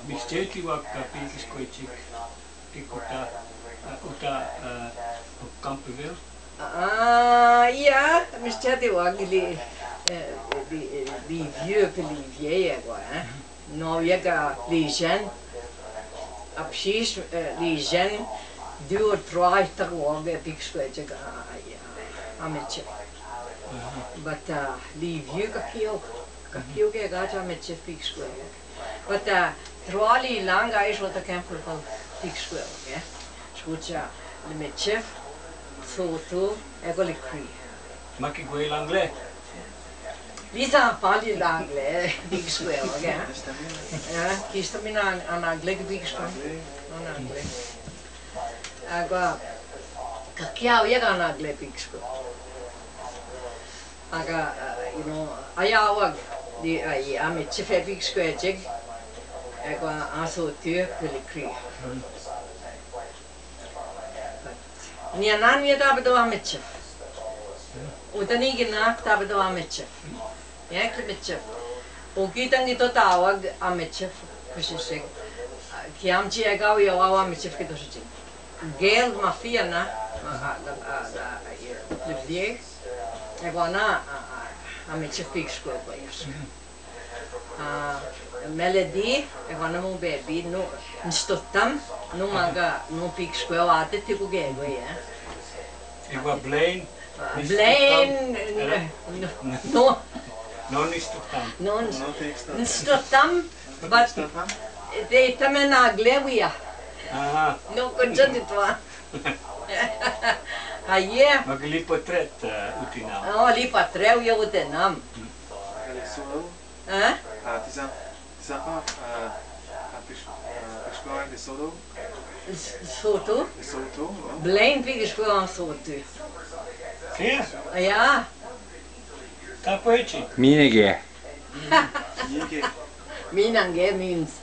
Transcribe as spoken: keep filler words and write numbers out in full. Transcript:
misteti vaikka piikiskoitsik ikuta uta kampi vielä. Ah, ja, misteti vaikka li li li vieux que li vieille quoi, hein. Non, il y a les jeunes, après les jeunes, deux ou trois trois ans piikiskoitsik a metsä. But les vieux kakio kakio ke gacha metsä piikiskoitsik. But troali langa is wat de campur van piikiskoitsik, ja. Schucha le metsä foto egoli kri. Maki gue l'anglais. Lisa parli l'anglais piikiskoitsik, ja. Ja, kista minä an anglais piikiskoitsik. An anglais. Aga kakiao ja an anglais piikiskoitsik. Aga you know ayawag di ay ametsä piikiskoitsik. Ego aso työ kyllä kri. Ni anan mi da bedo ametsä. Utani gina ta bedo ametsä. Ja kimetsä. Pokitan gi tota awag ametsä kusisek. Kiamchi ego yo awa ametsä kitosik. Gel mafiana le vieux. Ego na ametsä piikiskoitsik. Ah melody, ego na mo baby no nstottam no manga no piikiskoitsik ate tiku gego ja. Ego Blaine. Blaine no No nistottam. no nstottam but they tamen aglewia. Aha. No konjantitwa. Aye. Maki lipotret utina. Oh lipatreu yo utenam. Hein? Ah, tisa, tisa pa, ah, piikiskoitsik de soto. Soto? De soto. Blaine piikiskoitsik soto. Sia? Ja. Tapoichi. Minäkin. Minäkin. Minange means